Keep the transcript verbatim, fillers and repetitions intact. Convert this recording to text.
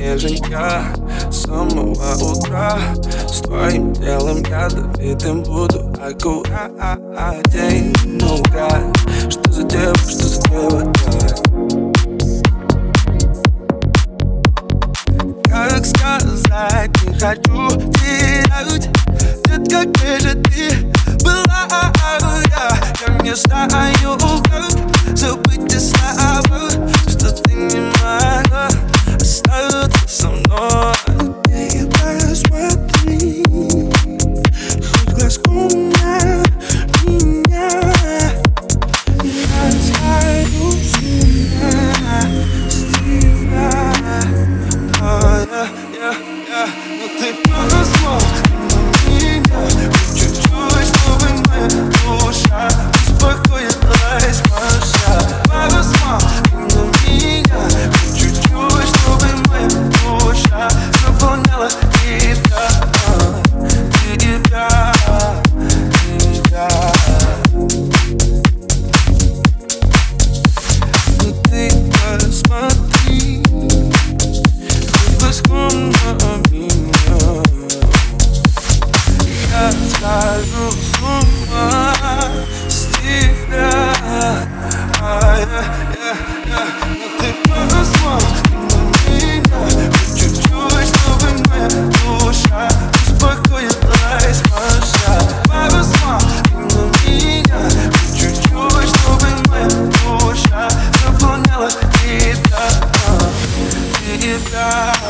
неженька с самого утра. С твоим телом ядовитым буду аккуратней. Ну-ка, что за дева, что за дева так? Как сказать, не хочу терять. Детка, где же ты была? Я, я не знаю, как забыть из слова, что ты не могла остаться со мной. Ты посмотри хоть глазком на меня. Я схожу с ума с тебя. Oh, yeah, yeah, yeah. Но ты посмотри на меня чуть-чуть, чтобы моя душа успокоилась, Маша. Посмотри на меня чуть-чуть, чтобы моя душа наполняла тебя, тебя, тебя. Но ты посмотри глазком на меня. Я схожу с ума с тебя. А, я, я, я. Но ты посмотри на меня чуть-чуть, чтобы моя душа успокоилась, Маша. Посмотри на меня чуть-чуть, чтобы моя душа наполняла тебя, тебя.